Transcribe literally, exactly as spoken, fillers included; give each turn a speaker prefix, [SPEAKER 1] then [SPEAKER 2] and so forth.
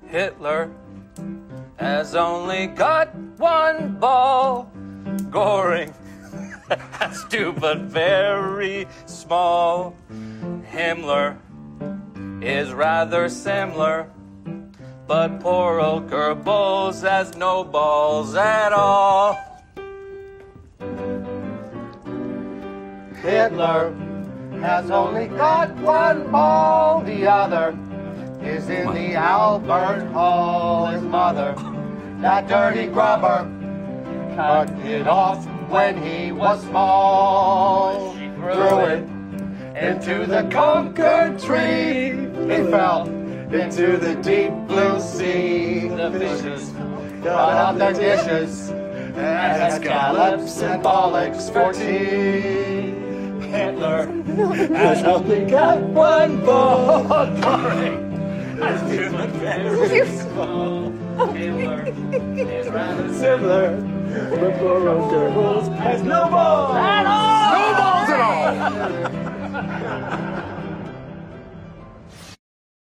[SPEAKER 1] Hitler has only got one ball. Goring has two, but very small. Himmler is rather similar, but poor old Goebbels has no balls at all.
[SPEAKER 2] Hitler has only got one ball, the other is in the Albert Hall. His mother, that dirty grubber, cut it off when he was small. She threw it into the concord tree. He fell into the deep blue sea. The fishes got out their dishes and scallops and bollocks for tea. Hitler has only got one ball. Goring has two but very small. Hitler is rather similar, but poor old Goebbels has no balls at all.